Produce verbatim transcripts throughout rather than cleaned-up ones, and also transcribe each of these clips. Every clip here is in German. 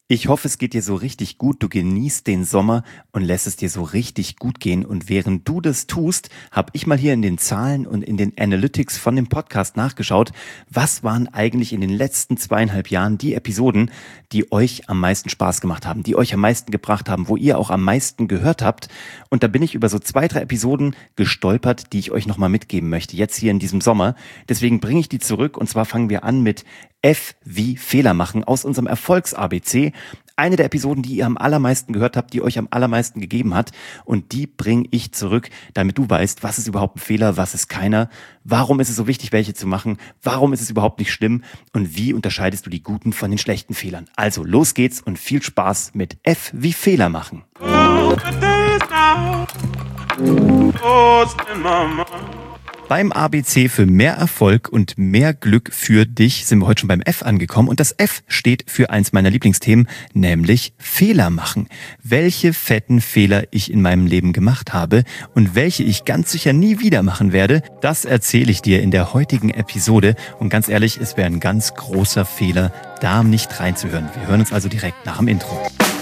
Ich hoffe, es geht dir so richtig gut, du genießt den Sommer und lässt es dir so richtig gut gehen. Und während du das tust, habe ich mal hier in den Zahlen und in den Analytics von dem Podcast nachgeschaut, was waren eigentlich in den letzten zweieinhalb Jahren die Episoden, die euch am meisten Spaß gemacht haben, die euch am meisten gebracht haben, wo ihr auch am meisten gehört habt. Und da bin ich über so zwei, drei Episoden gestolpert, die ich euch nochmal mitgeben möchte, jetzt hier in diesem Sommer. Deswegen bringe ich die zurück und zwar fangen wir an mit F wie Fehler machen aus unserem Erfolgs-A B C. Eine der Episoden, die ihr am allermeisten gehört habt, die euch am allermeisten gegeben hat. Und die bringe ich zurück, damit du weißt, was ist überhaupt ein Fehler, was ist keiner, warum ist es so wichtig, welche zu machen, warum ist es überhaupt nicht schlimm und wie unterscheidest du die guten von den schlechten Fehlern. Also los geht's und viel Spaß mit F wie Fehler machen. Beim A B C für mehr Erfolg und mehr Glück für dich sind wir heute schon beim F angekommen und das F steht für eins meiner Lieblingsthemen, nämlich Fehler machen. Welche fetten Fehler ich in meinem Leben gemacht habe und welche ich ganz sicher nie wieder machen werde, das erzähle ich dir in der heutigen Episode und ganz ehrlich, es wäre ein ganz großer Fehler, da nicht reinzuhören. Wir hören uns also direkt nach dem Intro.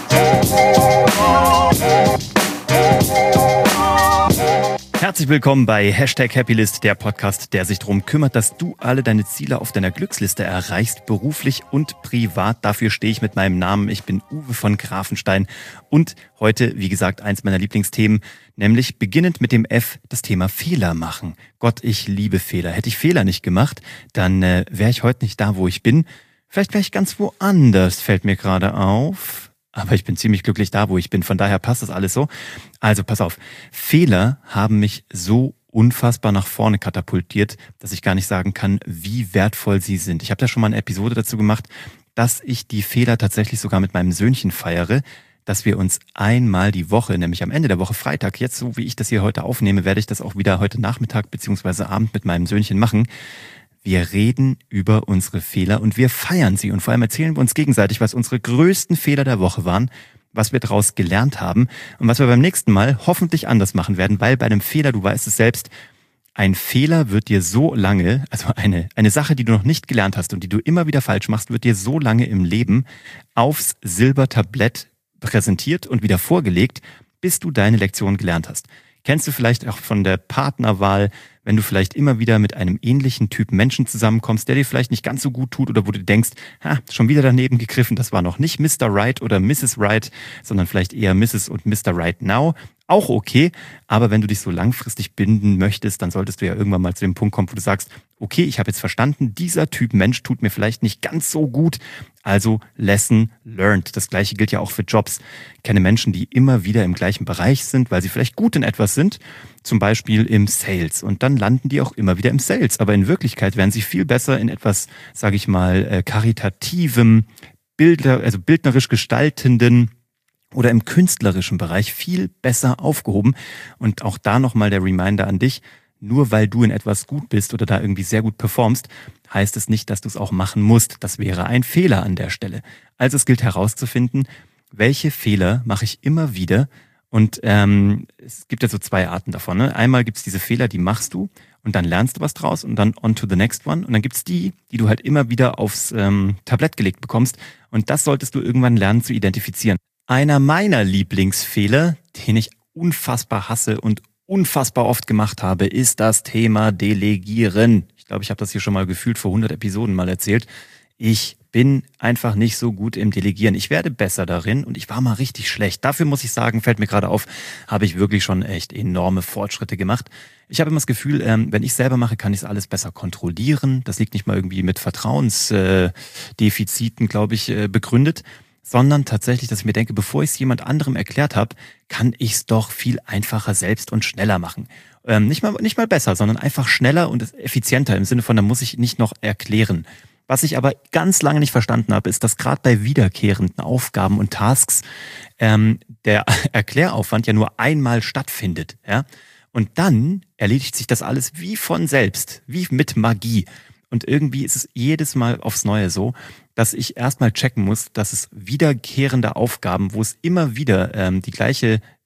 Herzlich willkommen bei Hashtag Happylist, der Podcast, der sich darum kümmert, dass du alle deine Ziele auf deiner Glücksliste erreichst, beruflich und privat. Dafür stehe ich mit meinem Namen. Ich bin Uwe von Grafenstein und heute, wie gesagt, eins meiner Lieblingsthemen, nämlich beginnend mit dem F, das Thema Fehler machen. Gott, ich liebe Fehler. Hätte ich Fehler nicht gemacht, dann äh, wäre ich heute nicht da, wo ich bin. Vielleicht wäre ich ganz woanders, fällt mir gerade auf. Aber ich bin ziemlich glücklich da, wo ich bin. Von daher passt das alles so. Also pass auf. Fehler haben mich so unfassbar nach vorne katapultiert, dass ich gar nicht sagen kann, wie wertvoll sie sind. Ich habe da schon mal eine Episode dazu gemacht, dass ich die Fehler tatsächlich sogar mit meinem Söhnchen feiere, dass wir uns einmal die Woche, nämlich am Ende der Woche Freitag, jetzt so wie ich das hier heute aufnehme, werde ich das auch wieder heute Nachmittag beziehungsweise Abend mit meinem Söhnchen machen. Wir reden über unsere Fehler und wir feiern sie und vor allem erzählen wir uns gegenseitig, was unsere größten Fehler der Woche waren, was wir daraus gelernt haben und was wir beim nächsten Mal hoffentlich anders machen werden, weil bei einem Fehler, du weißt es selbst, ein Fehler wird dir so lange, also eine, eine Sache, die du noch nicht gelernt hast und die du immer wieder falsch machst, wird dir so lange im Leben aufs Silbertablett präsentiert und wieder vorgelegt, bis du deine Lektion gelernt hast. Kennst du vielleicht auch von der Partnerwahl, wenn du vielleicht immer wieder mit einem ähnlichen Typ Menschen zusammenkommst, der dir vielleicht nicht ganz so gut tut oder wo du denkst, ha, schon wieder daneben gegriffen, das war noch nicht Mister Right oder Misses Right, sondern vielleicht eher Misses und Mister Right Now. Auch okay, aber wenn du dich so langfristig binden möchtest, dann solltest du ja irgendwann mal zu dem Punkt kommen, wo du sagst, okay, ich habe jetzt verstanden, dieser Typ Mensch tut mir vielleicht nicht ganz so gut, also Lesson learned. Das Gleiche gilt ja auch für Jobs. Ich kenne Menschen, die immer wieder im gleichen Bereich sind, weil sie vielleicht gut in etwas sind, zum Beispiel im Sales. Und dann landen die auch immer wieder im Sales. Aber in Wirklichkeit wären sie viel besser in etwas, sage ich mal, karitativem, Bildner, also bildnerisch gestaltenden oder im künstlerischen Bereich viel besser aufgehoben. Und auch da nochmal der Reminder an dich, nur weil du in etwas gut bist oder da irgendwie sehr gut performst, heißt es nicht, dass du es auch machen musst. Das wäre ein Fehler an der Stelle. Also es gilt herauszufinden, welche Fehler mache ich immer wieder. Und ähm, es gibt ja so zwei Arten davon. Ne? Einmal gibt es diese Fehler, die machst du und dann lernst du was draus und dann on to the next one. Und dann gibt es die, die du halt immer wieder aufs ähm, Tablett gelegt bekommst. Und das solltest du irgendwann lernen zu identifizieren. Einer meiner Lieblingsfehler, den ich unfassbar hasse und unfassbar oft gemacht habe, ist das Thema Delegieren. Ich glaube, ich habe das hier schon mal gefühlt vor hundert Episoden mal erzählt. Ich bin einfach nicht so gut im Delegieren. Ich werde besser darin und ich war mal richtig schlecht. Dafür muss ich sagen, fällt mir gerade auf, habe ich wirklich schon echt enorme Fortschritte gemacht. Ich habe immer das Gefühl, wenn ich selber mache, kann ich es alles besser kontrollieren. Das liegt nicht mal irgendwie mit Vertrauensdefiziten, glaube ich, begründet, sondern tatsächlich, dass ich mir denke, bevor ich es jemand anderem erklärt habe, kann ich es doch viel einfacher selbst und schneller machen. Ähm, nicht mal, nicht mal besser, sondern einfach schneller und effizienter im Sinne von, da muss ich nicht noch erklären. Was ich aber ganz lange nicht verstanden habe, ist, dass gerade bei wiederkehrenden Aufgaben und Tasks ähm, der Erkläraufwand ja nur einmal stattfindet. Ja? Und dann erledigt sich das alles wie von selbst, wie mit Magie. Und irgendwie ist es jedes Mal aufs Neue so, dass ich erstmal checken muss, dass es wiederkehrende Aufgaben, wo es immer wieder ähm, die gleiche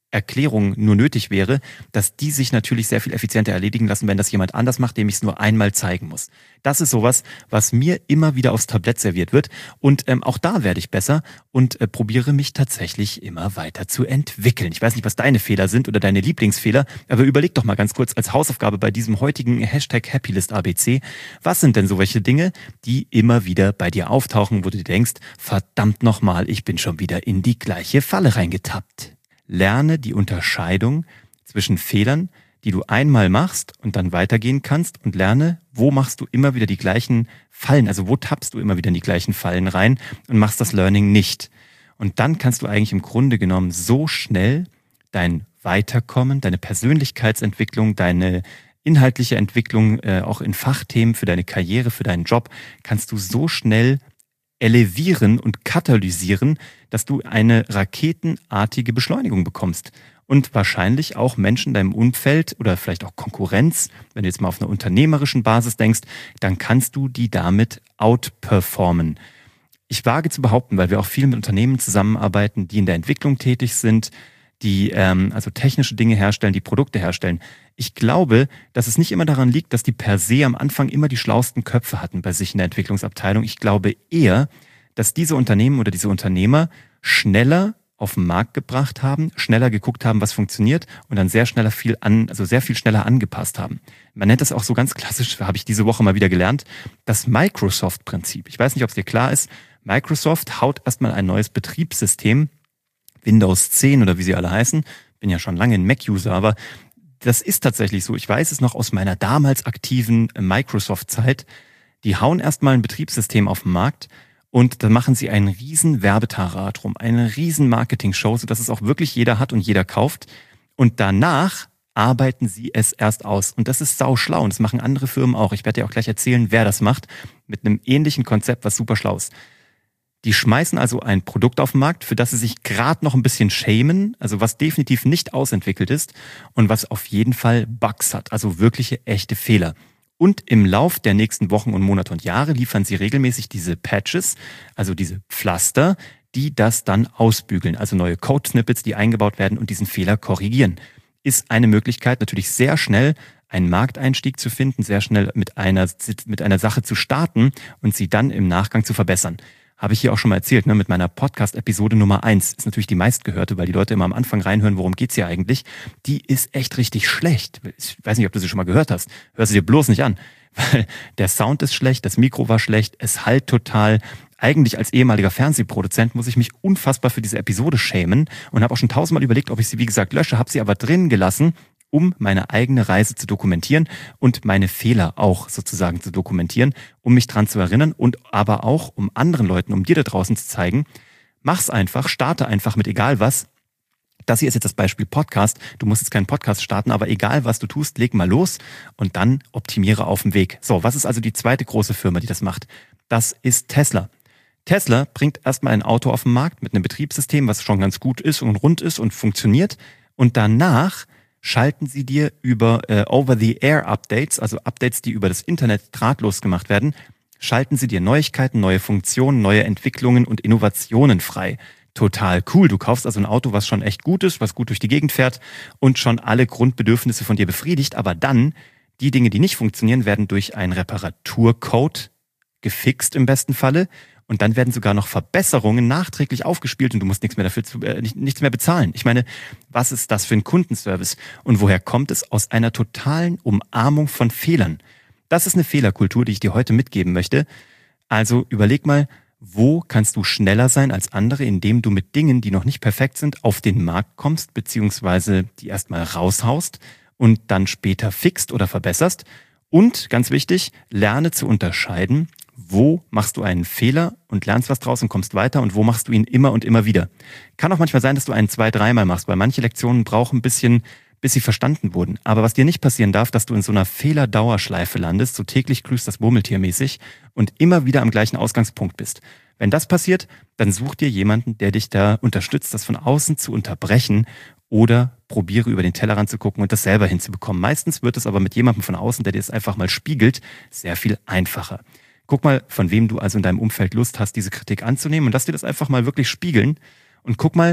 Erklärung nur nötig wäre, dass die sich natürlich sehr viel effizienter erledigen lassen, wenn das jemand anders macht, dem ich es nur einmal zeigen muss. Das ist sowas, was mir immer wieder aufs Tablett serviert wird und ähm, auch da werde ich besser und äh, probiere mich tatsächlich immer weiter zu entwickeln. Ich weiß nicht, was deine Fehler sind oder deine Lieblingsfehler, aber überleg doch mal ganz kurz als Hausaufgabe bei diesem heutigen Hashtag Happylist A B C, was sind denn so welche Dinge, die immer wieder bei dir auftauchen, wo du dir denkst, verdammt nochmal, ich bin schon wieder in die gleiche Falle reingetappt. Lerne die Unterscheidung zwischen Fehlern, die du einmal machst und dann weitergehen kannst und lerne, wo machst du immer wieder die gleichen Fallen, also wo tappst du immer wieder in die gleichen Fallen rein und machst das Learning nicht. Und dann kannst du eigentlich im Grunde genommen so schnell dein Weiterkommen, deine Persönlichkeitsentwicklung, deine inhaltliche Entwicklung, äh, auch in Fachthemen für deine Karriere, für deinen Job, kannst du so schnell elevieren und katalysieren, dass du eine raketenartige Beschleunigung bekommst. Und wahrscheinlich auch Menschen in deinem Umfeld oder vielleicht auch Konkurrenz, wenn du jetzt mal auf einer unternehmerischen Basis denkst, dann kannst du die damit outperformen. Ich wage zu behaupten, weil wir auch viel mit Unternehmen zusammenarbeiten, die in der Entwicklung tätig sind, die ähm, also technische Dinge herstellen, die Produkte herstellen. Ich glaube, dass es nicht immer daran liegt, dass die per se am Anfang immer die schlauesten Köpfe hatten bei sich in der Entwicklungsabteilung. Ich glaube eher, dass diese Unternehmen oder diese Unternehmer schneller auf den Markt gebracht haben, schneller geguckt haben, was funktioniert und dann sehr schneller viel an, also sehr viel schneller angepasst haben. Man nennt das auch so ganz klassisch, habe ich diese Woche mal wieder gelernt, das Microsoft-Prinzip. Ich weiß nicht, ob es dir klar ist. Microsoft haut erstmal ein neues Betriebssystem, Windows zehn oder wie sie alle heißen. Bin ja schon lange ein Mac-User, aber das ist tatsächlich so. Ich weiß es noch aus meiner damals aktiven Microsoft-Zeit. Die hauen erstmal ein Betriebssystem auf den Markt und dann machen sie einen riesen Werbetarat rum, eine riesen Marketing-Show, sodass es auch wirklich jeder hat und jeder kauft. Und danach arbeiten sie es erst aus. Und das ist sauschlau und das machen andere Firmen auch. Ich werde dir auch gleich erzählen, wer das macht, mit einem ähnlichen Konzept, was super schlau ist. Die schmeißen also ein Produkt auf den Markt, für das sie sich gerade noch ein bisschen schämen, also was definitiv nicht ausentwickelt ist und was auf jeden Fall Bugs hat, also wirkliche, echte Fehler. Und im Lauf der nächsten Wochen und Monate und Jahre liefern sie regelmäßig diese Patches, also diese Pflaster, die das dann ausbügeln, also neue Code-Snippets, die eingebaut werden und diesen Fehler korrigieren. Ist eine Möglichkeit, natürlich sehr schnell einen Markteinstieg zu finden, sehr schnell mit einer, mit einer Sache zu starten und sie dann im Nachgang zu verbessern. Habe ich hier auch schon mal erzählt, ne, mit meiner Podcast-Episode Nummer eins. Ist natürlich die meistgehörte, weil die Leute immer am Anfang reinhören, worum geht's hier eigentlich. Die ist echt richtig schlecht. Ich weiß nicht, ob du sie schon mal gehört hast. Hör sie dir bloß nicht an. Weil der Sound ist schlecht, das Mikro war schlecht, es hallt total. Eigentlich als ehemaliger Fernsehproduzent muss ich mich unfassbar für diese Episode schämen und habe auch schon tausendmal überlegt, ob ich sie, wie gesagt, lösche, habe sie aber drin gelassen, um meine eigene Reise zu dokumentieren und meine Fehler auch sozusagen zu dokumentieren, um mich dran zu erinnern und aber auch, um anderen Leuten, um dir da draußen zu zeigen, mach's einfach, starte einfach mit egal was. Das hier ist jetzt das Beispiel Podcast. Du musst jetzt keinen Podcast starten, aber egal was du tust, leg mal los und dann optimiere auf dem Weg. So, was ist also die zweite große Firma, die das macht? Das ist Tesla. Tesla bringt erstmal ein Auto auf den Markt mit einem Betriebssystem, was schon ganz gut ist und rund ist und funktioniert und danach schalten sie dir über äh, Over-the-Air-Updates, also Updates, die über das Internet drahtlos gemacht werden, schalten sie dir Neuigkeiten, neue Funktionen, neue Entwicklungen und Innovationen frei. Total cool. Du kaufst also ein Auto, was schon echt gut ist, was gut durch die Gegend fährt und schon alle Grundbedürfnisse von dir befriedigt, aber dann die Dinge, die nicht funktionieren, werden durch einen Reparaturcode gefixt im besten Falle. Und dann werden sogar noch Verbesserungen nachträglich aufgespielt und du musst nichts mehr dafür zu, äh, nichts mehr bezahlen. Ich meine, was ist das für ein Kundenservice? Und woher kommt es? Aus einer totalen Umarmung von Fehlern. Das ist eine Fehlerkultur, die ich dir heute mitgeben möchte. Also überleg mal, wo kannst du schneller sein als andere, indem du mit Dingen, die noch nicht perfekt sind, auf den Markt kommst, beziehungsweise die erstmal raushaust und dann später fixt oder verbesserst. Und ganz wichtig, lerne zu unterscheiden, wo machst du einen Fehler und lernst was draus und kommst weiter und wo machst du ihn immer und immer wieder. Kann auch manchmal sein, dass du einen zwei-, dreimal machst, weil manche Lektionen brauchen ein bisschen, bis sie verstanden wurden. Aber was dir nicht passieren darf, dass du in so einer Fehlerdauerschleife landest, so täglich grüßt das Murmeltier mäßig und immer wieder am gleichen Ausgangspunkt bist. Wenn das passiert, dann such dir jemanden, der dich da unterstützt, das von außen zu unterbrechen oder probiere über den Tellerrand zu gucken und das selber hinzubekommen. Meistens wird es aber mit jemandem von außen, der dir das einfach mal spiegelt, sehr viel einfacher. Guck mal, von wem du also in deinem Umfeld Lust hast, diese Kritik anzunehmen und lass dir das einfach mal wirklich spiegeln und guck mal,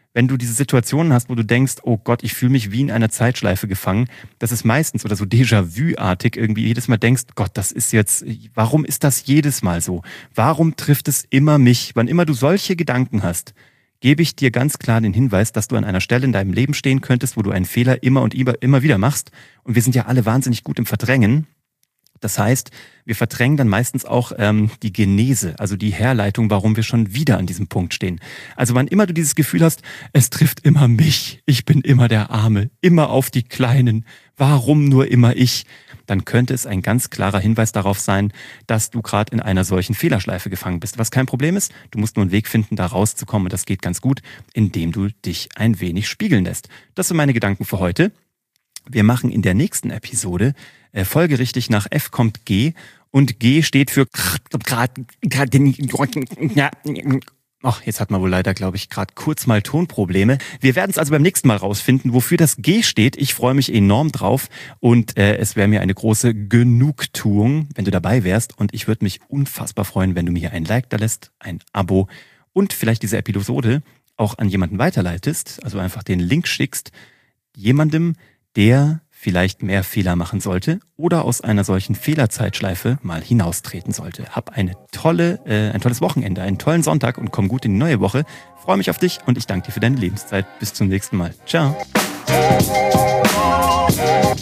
Wenn du diese Situationen hast, wo du denkst, oh Gott, ich fühle mich wie in einer Zeitschleife gefangen, das ist meistens oder so Déjà-vu-artig irgendwie jedes Mal denkst, Gott, das ist jetzt, warum ist das jedes Mal so? Warum trifft es immer mich? Wann immer du solche Gedanken hast, gebe ich dir ganz klar den Hinweis, dass du an einer Stelle in deinem Leben stehen könntest, wo du einen Fehler immer und immer wieder machst. Und wir sind ja alle wahnsinnig gut im Verdrängen. Das heißt, wir verdrängen dann meistens auch ähm, die Genese, also die Herleitung, warum wir schon wieder an diesem Punkt stehen. Also wann immer du dieses Gefühl hast, es trifft immer mich, ich bin immer der Arme, immer auf die Kleinen, warum nur immer ich, dann könnte es ein ganz klarer Hinweis darauf sein, dass du gerade in einer solchen Fehlerschleife gefangen bist. Was kein Problem ist, du musst nur einen Weg finden, da rauszukommen und das geht ganz gut, indem du dich ein wenig spiegeln lässt. Das sind meine Gedanken für heute. Wir machen in der nächsten Episode äh, folgerichtig nach F kommt G und G steht für Ach, jetzt hat man wohl leider, glaube ich, gerade kurz mal Tonprobleme. Wir werden es also beim nächsten Mal rausfinden, wofür das G steht. Ich freue mich enorm drauf und äh, es wäre mir eine große Genugtuung, wenn du dabei wärst und ich würde mich unfassbar freuen, wenn du mir ein Like da lässt, ein Abo und vielleicht diese Episode auch an jemanden weiterleitest, also einfach den Link schickst, jemandem, der vielleicht mehr Fehler machen sollte oder aus einer solchen Fehlerzeitschleife mal hinaustreten sollte. Hab eine tolle, äh, ein tolles Wochenende, einen tollen Sonntag und komm gut in die neue Woche. Freue mich auf dich und ich danke dir für deine Lebenszeit. Bis zum nächsten Mal. Ciao.